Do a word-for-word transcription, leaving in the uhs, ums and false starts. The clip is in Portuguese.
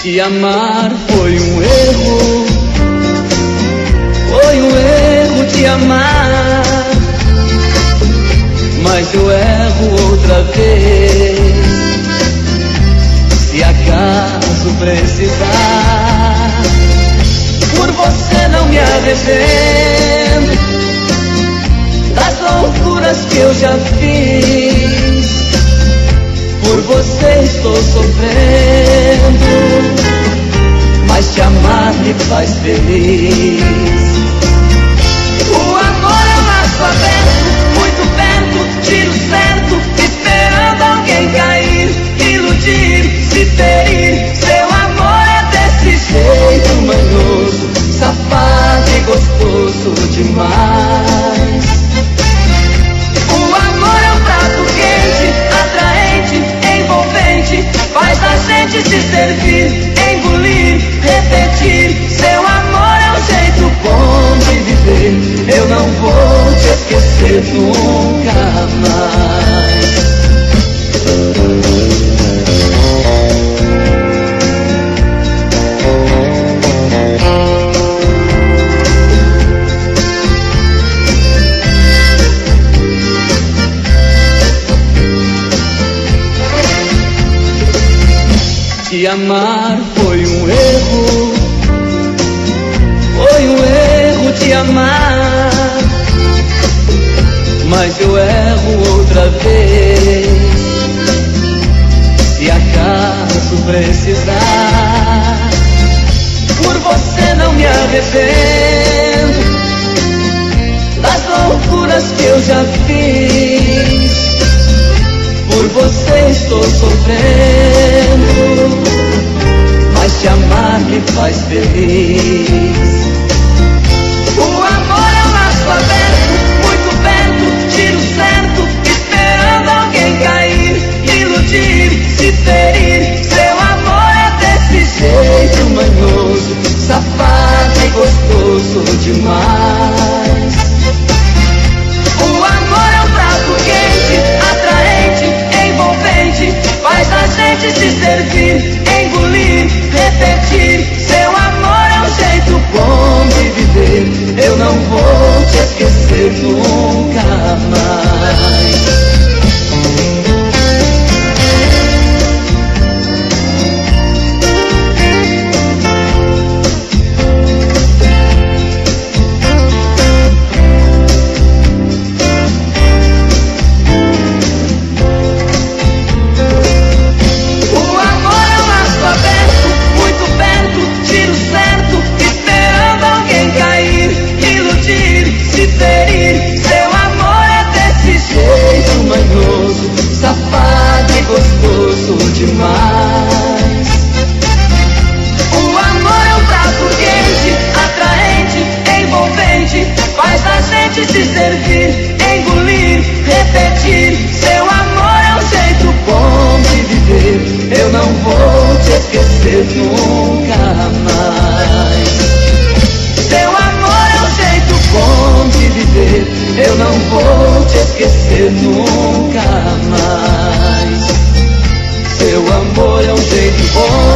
Te amar foi um erro, foi um erro te amar, mas eu erro outra vez. Se acaso precisar, por você não me arrependo das loucuras que eu já fiz. Por você estou sofrendo, mas te amar me faz feliz. O amor é um laço aberto, muito perto, tiro certo, esperando alguém cair, iludir, se ferir. Seu amor é desse jeito manhoso, safado e gostoso demais. O amor é um prato quente, atraente, envolvente, faz a gente se servir, engolir, repetir. Seu amor é um jeito bom de viver, eu não vou te esquecer nunca mais. Te amar foi um erro, foi um erro te amar, mas eu erro outra vez. Se acaso precisar, por você não me arrependo das loucuras que eu já fiz. Por você estou sofrendo, mas te amar me faz feliz. O amor é um laço aberto, muito perto, tiro certo, esperando alguém cair, iludir, se ferir. Seu amor é desse jeito manhoso, safado e gostoso demais. O amor é um prato quente, atraente, envolvente, faz a gente se servir, engolir, repetir. Seu amor é um jeito bom de viver, eu não vou te esquecer nunca mais. Safado e gostoso demais. O amor é um prato quente, atraente, envolvente, faz a gente se servir, engolir, repetir. Seu amor é um jeito bom de viver, eu não vou te esquecer nunca mais. Seu amor é um jeito bom de viver, eu não vou te esquecer nunca mais. Seu amor é um jeito bom